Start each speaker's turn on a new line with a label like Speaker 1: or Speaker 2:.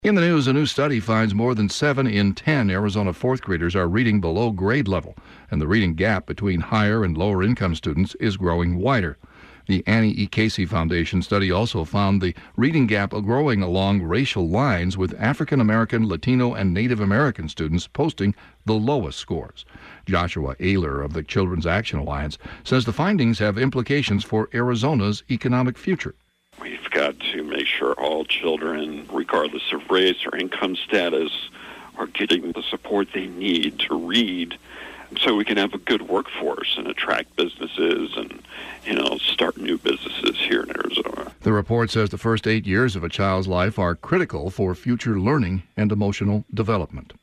Speaker 1: In the news, a new study finds more than 7 in 10 Arizona fourth graders are reading below grade level, and the reading gap between higher and lower income students is growing wider. The Annie E. Casey Foundation study also found the reading gap growing along racial lines, with African American, Latino, and Native American students posting the lowest scores. Joshua Ayler of the Children's Action Alliance says the findings have implications for Arizona's economic future.
Speaker 2: We've got to make sure all children, regardless of race or income status, are getting the support they need to read so we can have a good workforce and attract businesses and, start new businesses here in Arizona.
Speaker 1: The report says the first 8 years of a child's life are critical for future learning and emotional development.